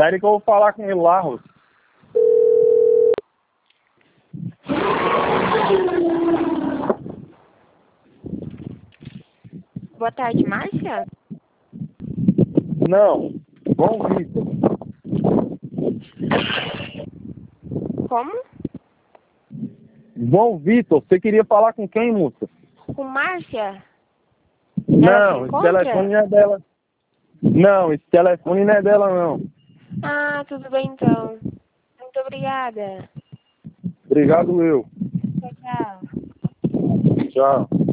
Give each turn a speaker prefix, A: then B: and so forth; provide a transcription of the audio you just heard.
A: Espere que eu vou falar com ele lá, Rosa.
B: Boa tarde, Márcia?
A: Não, João Vitor.
B: Como?
A: João Vitor, você queria falar com quem, moça?
B: Com Márcia?
A: Não, esse
B: encontra?
A: telefone não é dela. Não, esse telefone não é dela, não.
B: Ah, tudo bem então. Muito obrigada.
A: Obrigado, eu.
B: Tchau, tchau.
A: Tchau.